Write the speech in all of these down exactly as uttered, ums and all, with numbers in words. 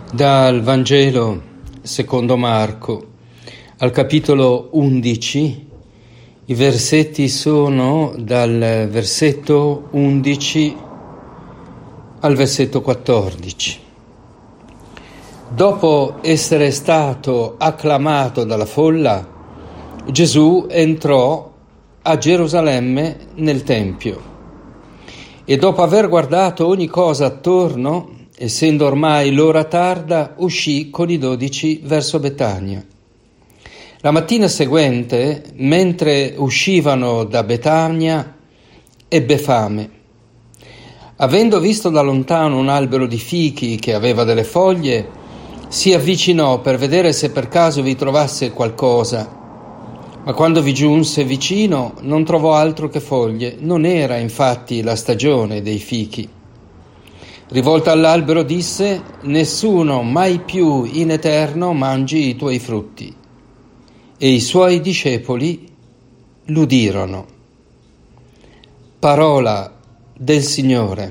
Dal Vangelo secondo Marco, al capitolo undici, i versetti sono dal versetto undici al versetto quattordici. Dopo essere stato acclamato dalla folla, Gesù entrò a Gerusalemme nel Tempio e dopo aver guardato ogni cosa attorno, essendo ormai l'ora tarda, uscì con i dodici verso Betania. La mattina seguente, mentre uscivano da Betania, ebbe fame. Avendo visto da lontano un albero di fichi che aveva delle foglie, si avvicinò per vedere se per caso vi trovasse qualcosa. Ma quando vi giunse vicino non trovò altro che foglie, non era infatti la stagione dei fichi. Rivolta all'albero disse: nessuno mai più in eterno mangi i tuoi frutti. E i suoi discepoli l'udirono. Parola del Signore.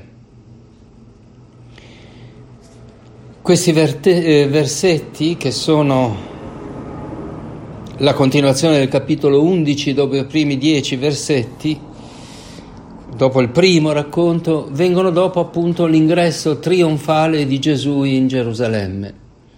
Questi verte- eh, versetti, che sono la continuazione del capitolo undici, dopo i primi dieci versetti, dopo il primo racconto, vengono dopo appunto l'ingresso trionfale di Gesù in Gerusalemme.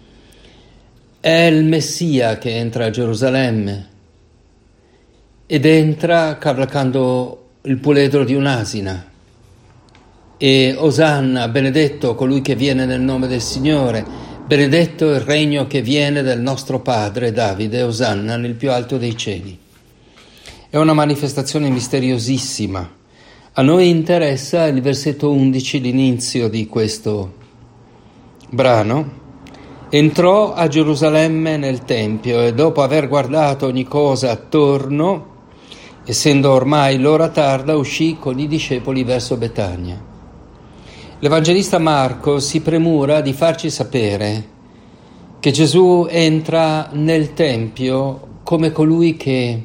È il Messia che entra a Gerusalemme ed entra cavalcando il puledro di un'asina. E Osanna, benedetto colui che viene nel nome del Signore, benedetto il regno che viene del nostro padre Davide, Osanna nel più alto dei cieli. È una manifestazione misteriosissima. A noi interessa il versetto undici, l'inizio di questo brano. Entrò a Gerusalemme nel Tempio e dopo aver guardato ogni cosa attorno, essendo ormai l'ora tarda, uscì con i discepoli verso Betania. L'Evangelista Marco si premura di farci sapere che Gesù entra nel Tempio come colui che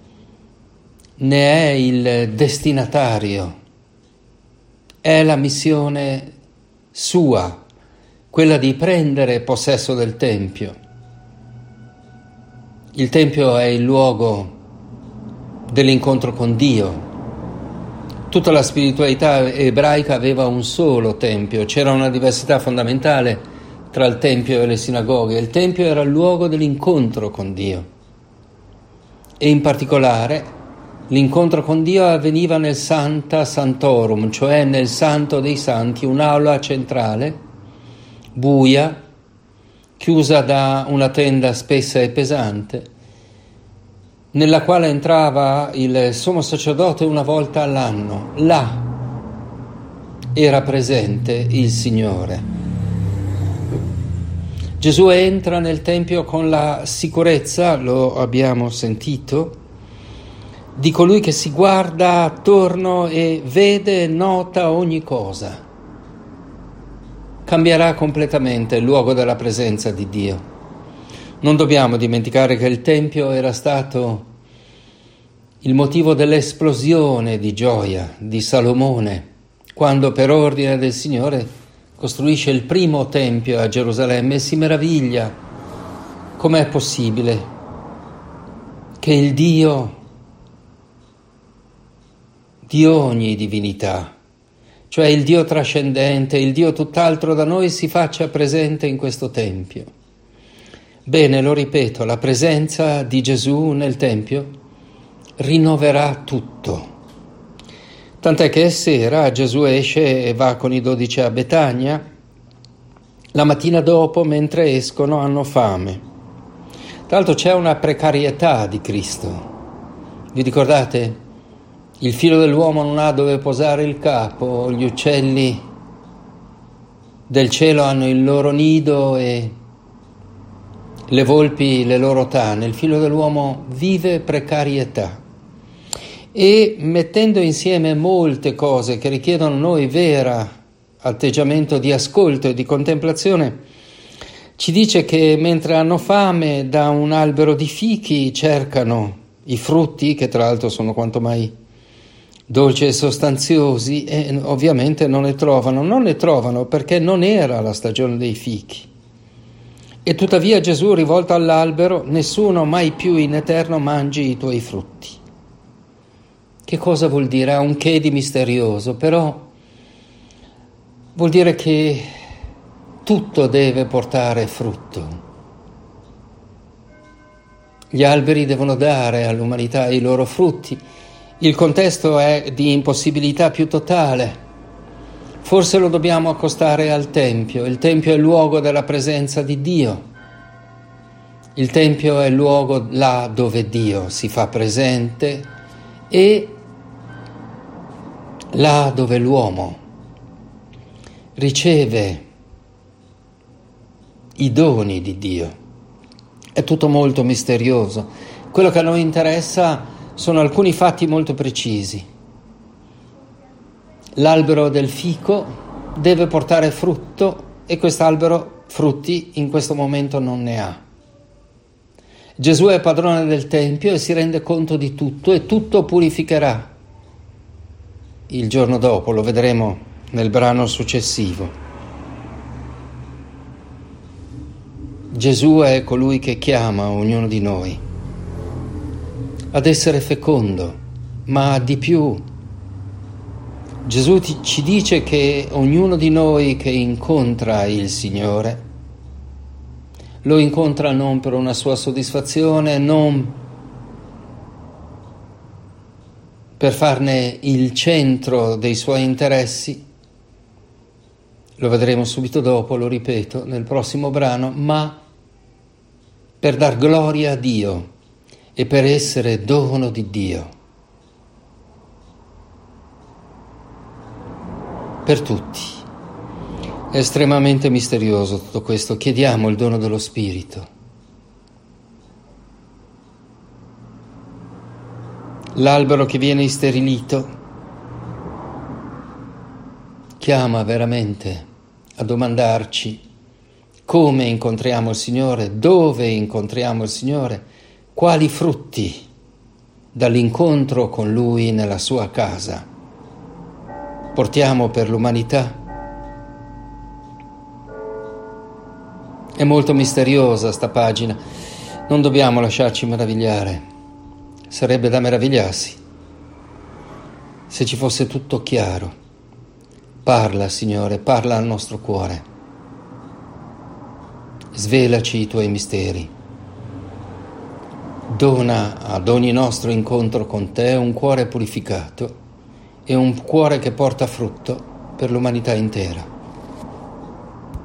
ne è il destinatario. È la missione sua, quella di prendere possesso del Tempio. Il Tempio è il luogo dell'incontro con Dio. Tutta la spiritualità ebraica aveva un solo Tempio, c'era una diversità fondamentale tra il Tempio e le sinagoghe. Il Tempio era il luogo dell'incontro con Dio e in particolare l'incontro con Dio avveniva nel Sancta Sanctorum, cioè nel Santo dei Santi, un'aula centrale, buia, chiusa da una tenda spessa e pesante, nella quale entrava il sommo sacerdote una volta all'anno. Là era presente il Signore. Gesù entra nel Tempio con la sicurezza, lo abbiamo sentito, di colui che si guarda attorno e vede e nota ogni cosa. Cambierà completamente il luogo della presenza di Dio. Non dobbiamo dimenticare che il Tempio era stato il motivo dell'esplosione di gioia di Salomone, quando per ordine del Signore costruisce il primo Tempio a Gerusalemme e si meraviglia com'è possibile che il Dio di ogni divinità, cioè il Dio trascendente, il Dio tutt'altro da noi, si faccia presente in questo Tempio. Bene, lo ripeto, la presenza di Gesù nel Tempio rinnoverà tutto. Tant'è che sera Gesù esce e va con i dodici a Betania. La mattina dopo, mentre escono, hanno fame. Tra l'altro c'è una precarietà di Cristo. Vi ricordate? Il figlio dell'uomo non ha dove posare il capo, gli uccelli del cielo hanno il loro nido e le volpi le loro tane. Il figlio dell'uomo vive precarietà. E mettendo insieme molte cose che richiedono a noi vera atteggiamento di ascolto e di contemplazione, ci dice che mentre hanno fame da un albero di fichi cercano i frutti, che tra l'altro sono quanto mai dolci e sostanziosi, e ovviamente non ne trovano. Non ne trovano perché non era la stagione dei fichi. E tuttavia Gesù, rivolto all'albero, nessuno mai più in eterno mangi i tuoi frutti. Che cosa vuol dire? Ha un che di misterioso, però vuol dire che tutto deve portare frutto. Gli alberi devono dare all'umanità i loro frutti. Il contesto è di impossibilità più totale. Forse lo dobbiamo accostare al Tempio. Il Tempio è il luogo della presenza di Dio. Il Tempio è il luogo là dove Dio si fa presente e là dove l'uomo riceve i doni di Dio. È tutto molto misterioso. Quello che a noi interessa sono alcuni fatti molto precisi. L'albero del fico deve portare frutto e quest'albero frutti in questo momento non ne ha. Gesù è padrone del Tempio e si rende conto di tutto e tutto purificherà. Il giorno dopo, lo vedremo nel brano successivo. Gesù è colui che chiama ognuno di noi ad essere fecondo, ma di più. Gesù ti, ci dice che ognuno di noi che incontra il Signore lo incontra non per una sua soddisfazione, non per farne il centro dei suoi interessi, lo vedremo subito dopo, lo ripeto, nel prossimo brano, ma per dar gloria a Dio e per essere dono di Dio. Per tutti. È estremamente misterioso tutto questo. Chiediamo il dono dello Spirito. L'albero che viene isterilito chiama veramente a domandarci come incontriamo il Signore, dove incontriamo il Signore, quali frutti dall'incontro con Lui nella sua casa portiamo per l'umanità. È molto misteriosa sta pagina, non dobbiamo lasciarci meravigliare. Sarebbe da meravigliarsi se ci fosse tutto chiaro. Parla, Signore, parla al nostro cuore. Svelaci i tuoi misteri. Dona ad ogni nostro incontro con te un cuore purificato e un cuore che porta frutto per l'umanità intera.